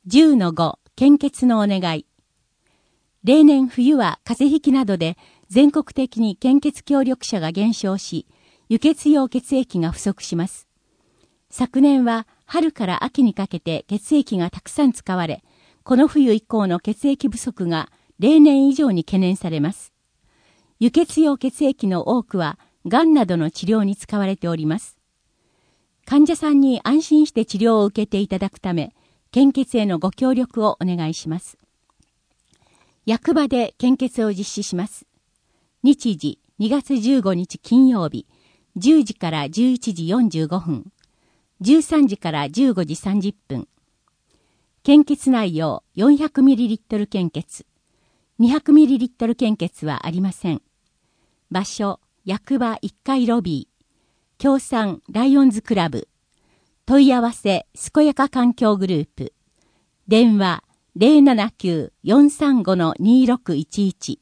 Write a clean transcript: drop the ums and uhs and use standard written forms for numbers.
10-5献血のお願い。例年冬は風邪ひきなどで全国的に献血協力者が減少し、輸血用血液が不足します。昨年は春から秋にかけて血液がたくさん使われ、この冬以降の血液不足が例年以上に懸念されます。輸血用血液の多くは、がんなどの治療に使われております。患者さんに安心して治療を受けていただくため、献血へのご協力をお願いします。役場で献血を実施します。日時2月15日金曜日、10時から11時45分、13時から15時30分。献血内容 400ml 献血。200ml 献血はありません。場所、役場1階ロビー。協賛ライオンズクラブ。問い合わせ、健やか環境グループ。電話、079-435-2611。